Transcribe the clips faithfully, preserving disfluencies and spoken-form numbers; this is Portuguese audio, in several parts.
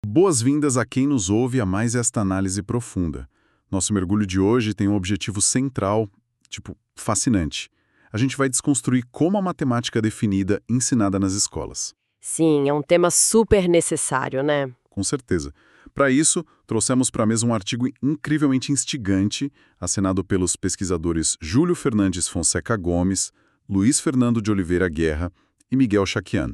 Boas-vindas a quem nos ouve a mais esta análise profunda. Nosso mergulho de hoje tem um objetivo central, tipo, fascinante. A gente vai desconstruir como a matemática é definida e ensinada nas escolas. Sim, é um tema super necessário, né? Com certeza. Para isso, trouxemos para a mesa um artigo incrivelmente instigante, assinado pelos pesquisadores Júlio Fernandes Fonseca Gomes, Luiz Fernando de Oliveira Guerra e Miguel Chaquian.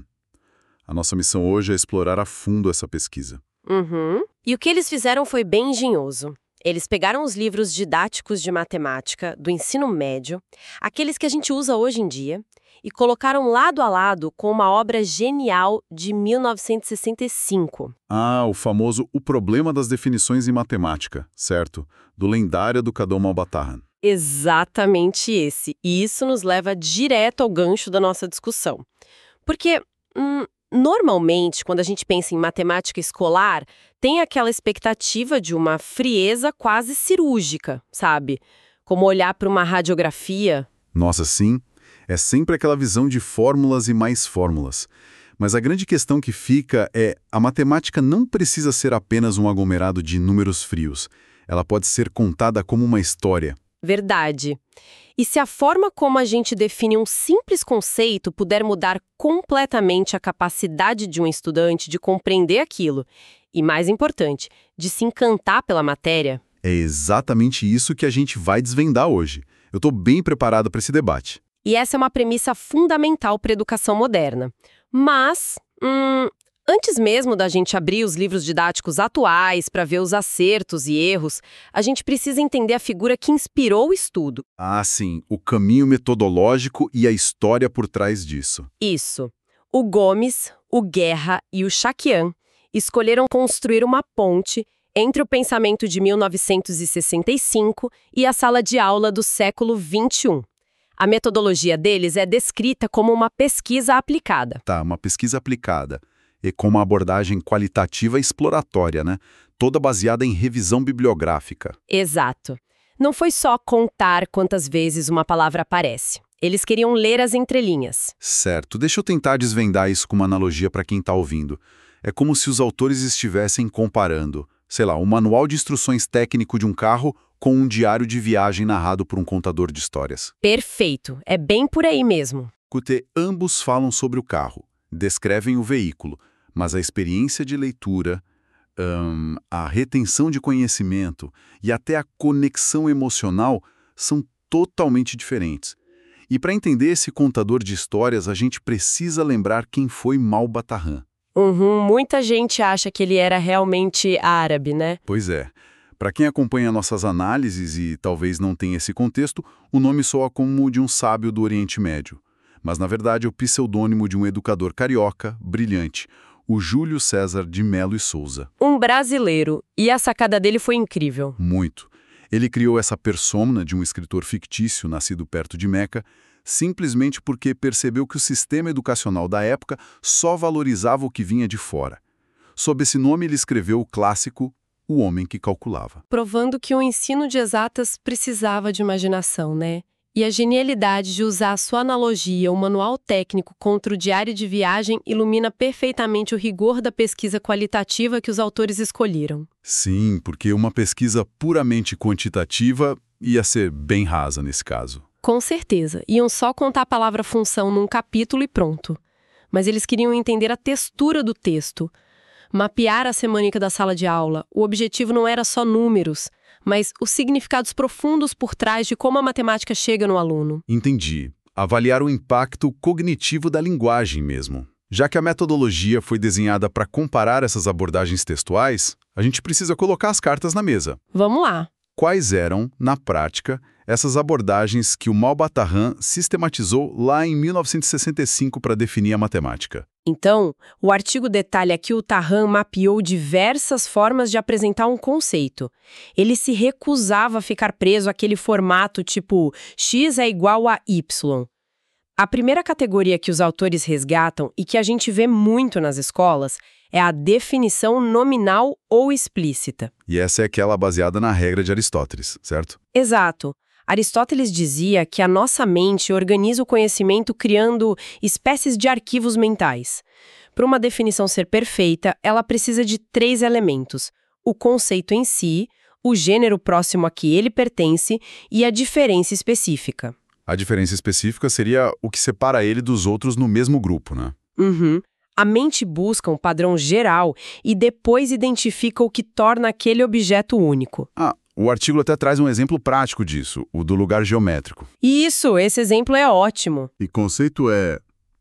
A nossa missão hoje é explorar a fundo essa pesquisa. Uhum. E o que eles fizeram foi bem engenhoso. Eles pegaram os livros didáticos de matemática do ensino médio, aqueles que a gente usa hoje em dia, e colocaram lado a lado com uma obra genial de mil novecentos e sessenta e cinco. Ah, o famoso O Problema das Definições em Matemática, certo? Do lendário educador Malbataan. Exatamente esse. E isso nos leva direto ao gancho da nossa discussão. Porque, hum, normalmente, quando a gente pensa em matemática escolar, tem aquela expectativa de uma frieza quase cirúrgica, sabe? Como olhar para uma radiografia. Nossa, sim. É sempre aquela visão de fórmulas e mais fórmulas. Mas a grande questão que fica é: a matemática não precisa ser apenas um aglomerado de números frios. Ela pode ser contada como uma história. Verdade. E se a forma como a gente define um simples conceito puder mudar completamente a capacidade de um estudante de compreender aquilo, e mais importante, de se encantar pela matéria? É exatamente isso que a gente vai desvendar hoje. Eu estou bem preparado para esse debate. E essa é uma premissa fundamental para a educação moderna. Mas, hum, antes mesmo da gente abrir os livros didáticos atuais para ver os acertos e erros, a gente precisa entender a figura que inspirou o estudo. Ah, sim, o caminho metodológico e a história por trás disso. Isso. O Gomes, o Guerra e o Chaquian escolheram construir uma ponte entre o pensamento de mil novecentos e sessenta e cinco e a sala de aula do século vinte e um. A metodologia deles é descrita como uma pesquisa aplicada. Tá, uma pesquisa aplicada. E com uma abordagem qualitativa e exploratória, né? Toda baseada em revisão bibliográfica. Exato. Não foi só contar quantas vezes uma palavra aparece. Eles queriam ler as entrelinhas. Certo. Deixa eu tentar desvendar isso com uma analogia para quem está ouvindo. É como se os autores estivessem comparando, sei lá, um manual de instruções técnico de um carro com um diário de viagem narrado por um contador de histórias. Perfeito. É bem por aí mesmo. Cute, ambos falam sobre o carro, descrevem o veículo, mas a experiência de leitura, hum, a retenção de conhecimento e até a conexão emocional são totalmente diferentes. E para entender esse contador de histórias, a gente precisa lembrar quem foi Malbataan. Uhum, muita gente acha que ele era realmente árabe, né? Pois é. Para quem acompanha nossas análises e talvez não tenha esse contexto, o nome soa como o de um sábio do Oriente Médio. Mas, na verdade, é o pseudônimo de um educador carioca, brilhante, o Júlio César de Melo e Souza. Um brasileiro. E a sacada dele foi incrível. Muito. Ele criou essa persona de um escritor fictício nascido perto de Meca, simplesmente porque percebeu que o sistema educacional da época só valorizava o que vinha de fora. Sob esse nome, ele escreveu o clássico O Homem que Calculava. Provando que o ensino de exatas precisava de imaginação, né? E a genialidade de usar a sua analogia, o manual técnico contra o diário de viagem, ilumina perfeitamente o rigor da pesquisa qualitativa que os autores escolheram. Sim, porque uma pesquisa puramente quantitativa ia ser bem rasa nesse caso. Com certeza. Iam só contar a palavra função num capítulo e pronto. Mas eles queriam entender a textura do texto, mapear a semântica da sala de aula. O objetivo não era só números, mas os significados profundos por trás de como a matemática chega no aluno. Entendi. Avaliar o impacto cognitivo da linguagem mesmo. Já que a metodologia foi desenhada para comparar essas abordagens textuais, a gente precisa colocar as cartas na mesa. Vamos lá. Quais eram, na prática, essas abordagens que o Malbataan sistematizou lá em mil novecentos e sessenta e cinco para definir a matemática? Então, o artigo detalha que o Tahan mapeou diversas formas de apresentar um conceito. Ele se recusava a ficar preso àquele formato tipo x é igual a y. A primeira categoria que os autores resgatam e que a gente vê muito nas escolas é a definição nominal ou explícita. E essa é aquela baseada na regra de Aristóteles, certo? Exato. Aristóteles dizia que a nossa mente organiza o conhecimento criando espécies de arquivos mentais. Para uma definição ser perfeita, ela precisa de três elementos: o conceito em si, o gênero próximo a que ele pertence e a diferença específica. A diferença específica seria o que separa ele dos outros no mesmo grupo, né? Uhum. A mente busca um padrão geral e depois identifica o que torna aquele objeto único. Ah, o artigo até traz um exemplo prático disso, o do lugar geométrico. Isso, esse exemplo é ótimo. E conceito é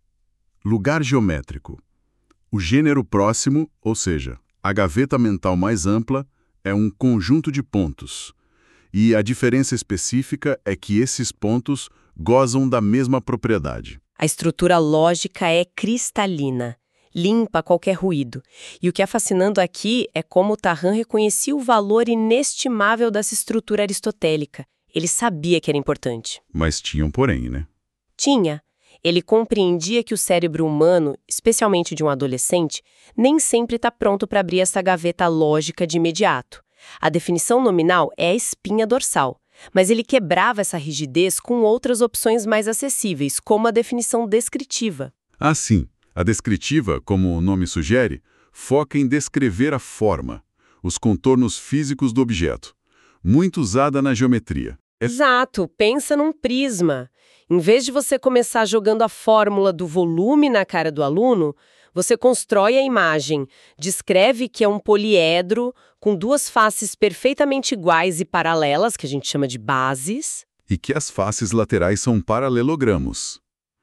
lugar geométrico. O gênero próximo, ou seja, a gaveta mental mais ampla, é um conjunto de pontos. E a diferença específica é que esses pontos gozam da mesma propriedade. A estrutura lógica é cristalina, limpa qualquer ruído. E o que é fascinante aqui é como Tarran reconhecia o valor inestimável dessa estrutura aristotélica. Ele sabia que era importante. Mas tinha um porém, né? Tinha. Ele compreendia que o cérebro humano, especialmente de um adolescente, nem sempre está pronto para abrir essa gaveta lógica de imediato. A definição nominal é a espinha dorsal, mas ele quebrava essa rigidez com outras opções mais acessíveis, como a definição descritiva. Ah, sim. A descritiva, como o nome sugere, foca em descrever a forma, os contornos físicos do objeto, muito usada na geometria. Exato, pensa num prisma. Em vez de você começar jogando a fórmula do volume na cara do aluno, você constrói a imagem, descreve que é um poliedro com duas faces perfeitamente iguais e paralelas, que a gente chama de bases. E que as faces laterais são paralelogramos.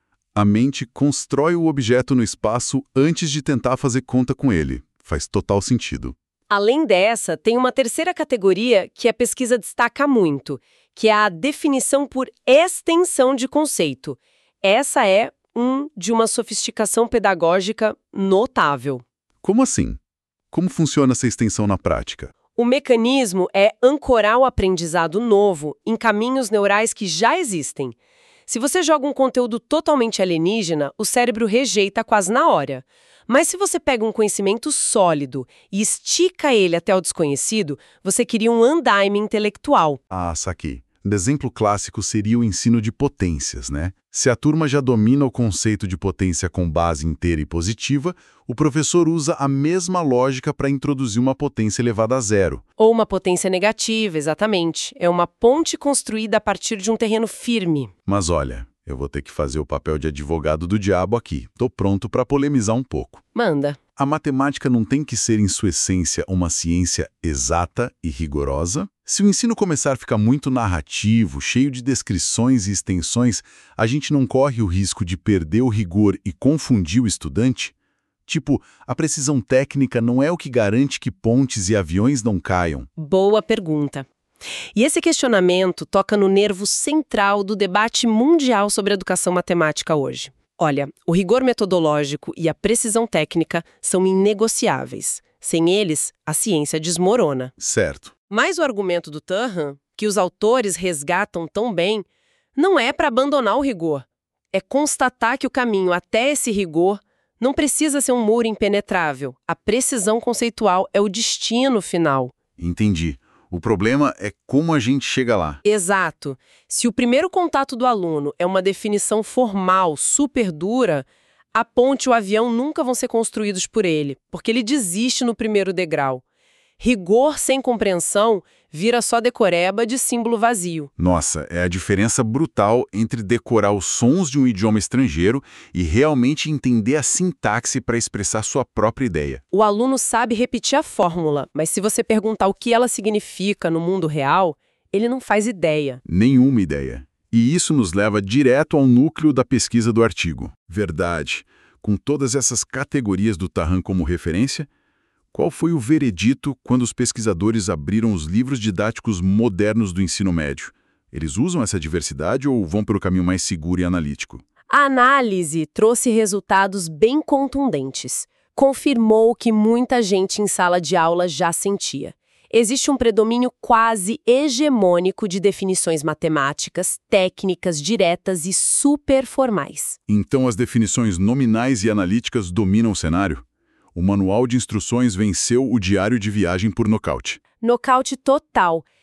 A mente constrói o objeto no espaço antes de tentar fazer conta com ele. Faz total sentido. Além dessa, tem uma terceira categoria que a pesquisa destaca muito, que é a definição por extensão de conceito. Essa é um de uma sofisticação pedagógica notável. Como assim? Como funciona essa extensão na prática? O mecanismo é ancorar o aprendizado novo em caminhos neurais que já existem. Se você joga um conteúdo totalmente alienígena, o cérebro rejeita quase na hora. Mas se você pega um conhecimento sólido e estica ele até o desconhecido, você cria um andaime intelectual. Ah, saquei. Um exemplo clássico seria o ensino de potências, né? Se a turma já domina o conceito de potência com base inteira e positiva, o professor usa a mesma lógica para introduzir uma potência elevada a zero. Ou uma potência negativa, exatamente. É uma ponte construída a partir de um terreno firme. Mas olha, eu vou ter que fazer o papel de advogado do diabo aqui. Tô pronto para polemizar um pouco. Manda. A matemática não tem que ser, em sua essência, uma ciência exata e rigorosa? Se o ensino começar a ficar muito narrativo, cheio de descrições e extensões, a gente não corre o risco de perder o rigor e confundir o estudante? Tipo, a precisão técnica não é o que garante que pontes e aviões não caiam? Boa pergunta. E esse questionamento toca no nervo central do debate mundial sobre educação matemática hoje. Olha, o rigor metodológico e a precisão técnica são inegociáveis. Sem eles, a ciência desmorona. Certo. Mas o argumento do Tarran, que os autores resgatam tão bem, não é para abandonar o rigor. É constatar que o caminho até esse rigor não precisa ser um muro impenetrável. A precisão conceitual é o destino final. Entendi. O problema é como a gente chega lá. Exato. Se o primeiro contato do aluno é uma definição formal, super dura, a ponte e o avião nunca vão ser construídos por ele, porque ele desiste no primeiro degrau. Rigor sem compreensão vira só decoreba de símbolo vazio. Nossa, é a diferença brutal entre decorar os sons de um idioma estrangeiro e realmente entender a sintaxe para expressar sua própria ideia. O aluno sabe repetir a fórmula, mas se você perguntar o que ela significa no mundo real, ele não faz ideia. Nenhuma ideia. E isso nos leva direto ao núcleo da pesquisa do artigo. Verdade. Com todas essas categorias do Tarran como referência, qual foi o veredito quando os pesquisadores abriram os livros didáticos modernos do ensino médio? Eles usam essa diversidade ou vão pelo caminho mais seguro e analítico? A análise trouxe resultados bem contundentes. Confirmou o que muita gente em sala de aula já sentia. Existe um predomínio quase hegemônico de definições matemáticas, técnicas diretas e superformais. Então as definições nominais e analíticas dominam o cenário? O manual de instruções venceu o diário de viagem por nocaute. Nocaute total.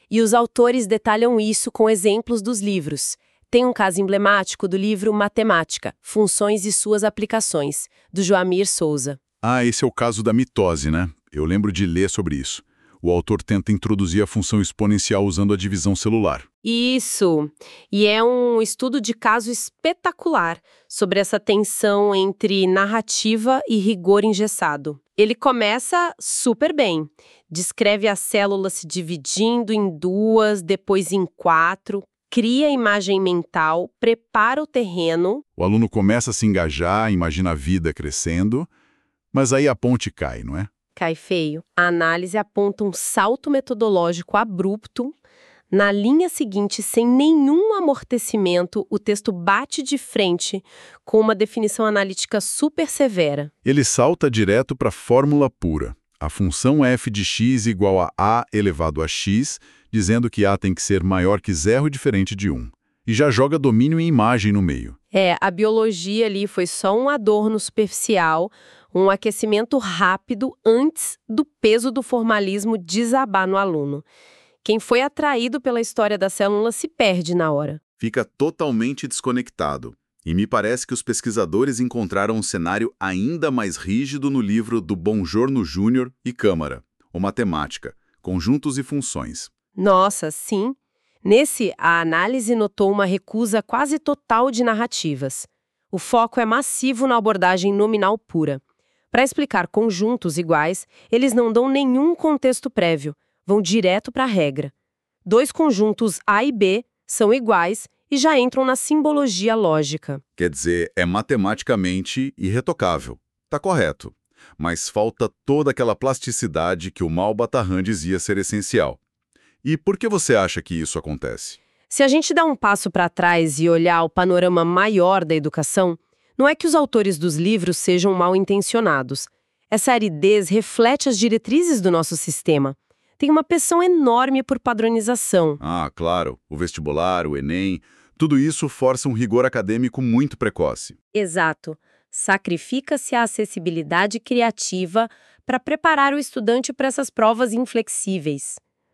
E os autores detalham isso com exemplos dos livros. Tem um caso emblemático do livro Matemática, Funções e Suas Aplicações, do Joamir Souza. Ah, esse é o caso da mitose, né? Eu lembro de ler sobre isso. O autor tenta introduzir a função exponencial usando a divisão celular. Isso! E é um estudo de caso espetacular sobre essa tensão entre narrativa e rigor engessado. Ele começa super bem. Descreve a célula se dividindo em duas, depois em quatro, cria a imagem mental, prepara o terreno. O aluno começa a se engajar, imagina a vida crescendo, mas aí a ponte cai, não é? Cai feio. A análise aponta um salto metodológico abrupto. Na linha seguinte, sem nenhum amortecimento, o texto bate de frente com uma definição analítica super severa. Ele salta direto para a fórmula pura. A função f de x igual a a elevado a x, dizendo que a tem que ser maior que zero e diferente de um. E já joga domínio em imagem no meio. É, a biologia ali foi só um adorno superficial, um aquecimento rápido antes do peso do formalismo desabar no aluno. Quem foi atraído pela história da célula se perde na hora. Fica totalmente desconectado. E me parece que os pesquisadores encontraram um cenário ainda mais rígido no livro do Bongiorno Júnior e Câmara, o Matemática, Conjuntos e Funções. Nossa, sim. Nesse, a análise notou uma recusa quase total de narrativas. O foco é massivo na abordagem nominal pura. Para explicar conjuntos iguais, eles não dão nenhum contexto prévio, vão direto para a regra. Dois conjuntos A e B são iguais e já entram na simbologia lógica. Quer dizer, é matematicamente irretocável. Tá correto. Mas falta toda aquela plasticidade que o Malbatarran dizia ser essencial. E por que você acha que isso acontece? Se a gente dá um passo para trás e olhar o panorama maior da educação, não é que os autores dos livros sejam mal intencionados. Essa aridez reflete as diretrizes do nosso sistema. Tem uma pressão enorme por padronização. Ah, claro. O vestibular, o Enem, tudo isso força um rigor acadêmico muito precoce. Exato. Sacrifica-se a acessibilidade criativa para preparar o estudante para essas provas inflexíveis.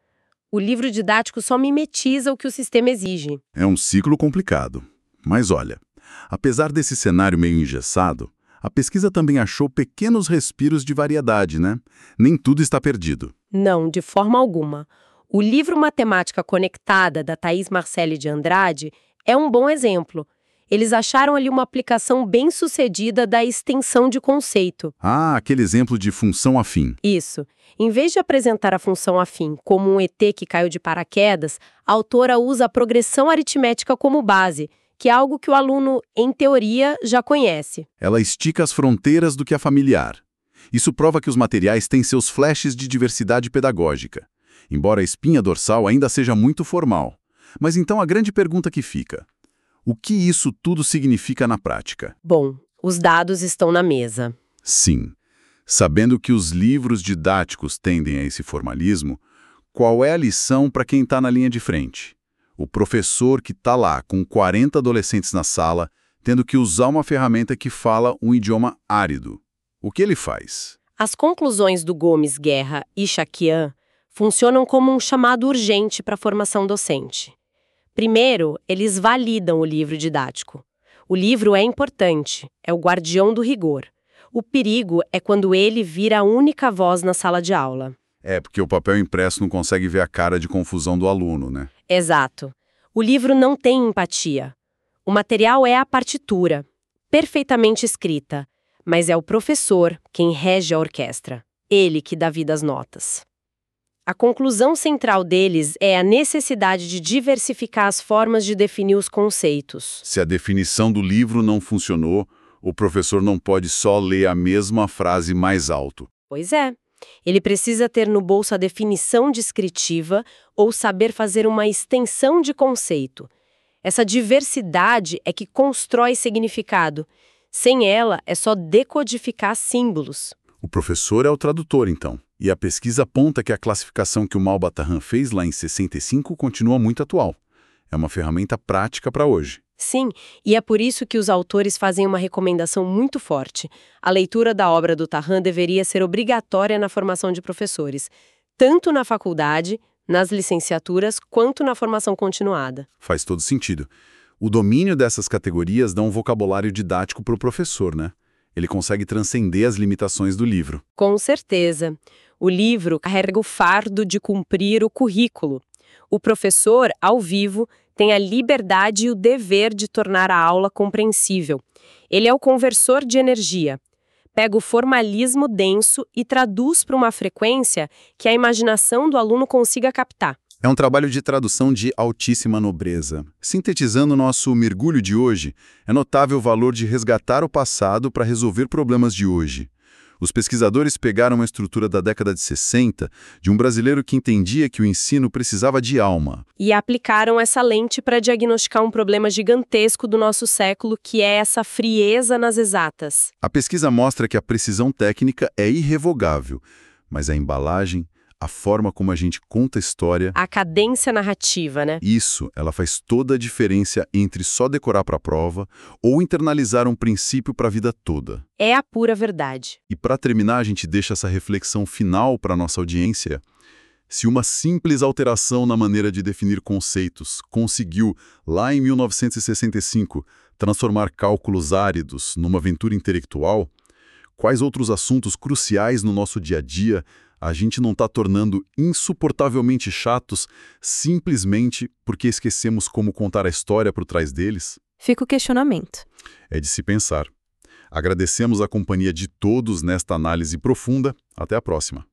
O livro didático só mimetiza o que o sistema exige. É um ciclo complicado. Mas olha, apesar desse cenário meio engessado, a pesquisa também achou pequenos respiros de variedade, né? Nem tudo está perdido. Não, de forma alguma. O livro Matemática Conectada, da Thaís Marcelli de Andrade, é um bom exemplo. Eles acharam ali uma aplicação bem-sucedida da extensão de conceito. Ah, aquele exemplo de função afim. Isso. Em vez de apresentar a função afim como um E T que caiu de paraquedas, a autora usa a progressão aritmética como base, que é algo que o aluno, em teoria, já conhece. Ela estica as fronteiras do que é familiar. Isso prova que os materiais têm seus flashes de diversidade pedagógica, embora a espinha dorsal ainda seja muito formal. Mas então a grande pergunta que fica: o que isso tudo significa na prática? Bom, os dados estão na mesa. Sim. Sabendo que os livros didáticos tendem a esse formalismo, qual é a lição para quem está na linha de frente? O professor que está lá com quarenta adolescentes na sala, tendo que usar uma ferramenta que fala um idioma árido. O que ele faz? As conclusões do Gomes, Guerra e Chaquian funcionam como um chamado urgente para a formação docente. Primeiro, eles validam o livro didático. O livro é importante, é o guardião do rigor. O perigo é quando ele vira a única voz na sala de aula. É, porque o papel impresso não consegue ver a cara de confusão do aluno, né? Exato. O livro não tem empatia. O material é a partitura, perfeitamente escrita, mas é o professor quem rege a orquestra. Ele que dá vida às notas. A conclusão central deles é a necessidade de diversificar as formas de definir os conceitos. Se a definição do livro não funcionou, o professor não pode só ler a mesma frase mais alto. Pois é. Ele precisa ter no bolso a definição descritiva ou saber fazer uma extensão de conceito. Essa diversidade é que constrói significado. Sem ela, é só decodificar símbolos. O professor é o tradutor, então. E a pesquisa aponta que a classificação que o Malbatarran fez lá em sessenta e cinco continua muito atual. É uma ferramenta prática para hoje. Sim, e é por isso que os autores fazem uma recomendação muito forte. A leitura da obra do Tarran deveria ser obrigatória na formação de professores, tanto na faculdade, nas licenciaturas quanto na formação continuada. Faz todo sentido. O domínio dessas categorias dá um vocabulário didático para o professor, né? Ele consegue transcender as limitações do livro. Com certeza. O livro carrega o fardo de cumprir o currículo. O professor, ao vivo, tem a liberdade e o dever de tornar a aula compreensível. Ele é o conversor de energia. Pega o formalismo denso e traduz para uma frequência que a imaginação do aluno consiga captar. É um trabalho de tradução de altíssima nobreza. Sintetizando o nosso mergulho de hoje, é notável o valor de resgatar o passado para resolver problemas de hoje. Os pesquisadores pegaram uma estrutura da década de sessenta de um brasileiro que entendia que o ensino precisava de alma. E aplicaram essa lente para diagnosticar um problema gigantesco do nosso século, que é essa frieza nas exatas. A pesquisa mostra que a precisão técnica é irrevogável, mas a embalagem, a forma como a gente conta a história... A cadência narrativa, né? Isso, ela faz toda a diferença entre só decorar para a prova ou internalizar um princípio para a vida toda. É a pura verdade. E para terminar, a gente deixa essa reflexão final para a nossa audiência. Se uma simples alteração na maneira de definir conceitos conseguiu, lá em mil novecentos e sessenta e cinco, transformar cálculos áridos numa aventura intelectual, quais outros assuntos cruciais no nosso dia a dia a gente não está tornando insuportavelmente chatos simplesmente porque esquecemos como contar a história por trás deles? Fica o questionamento. É de se pensar. Agradecemos a companhia de todos nesta análise profunda. Até a próxima.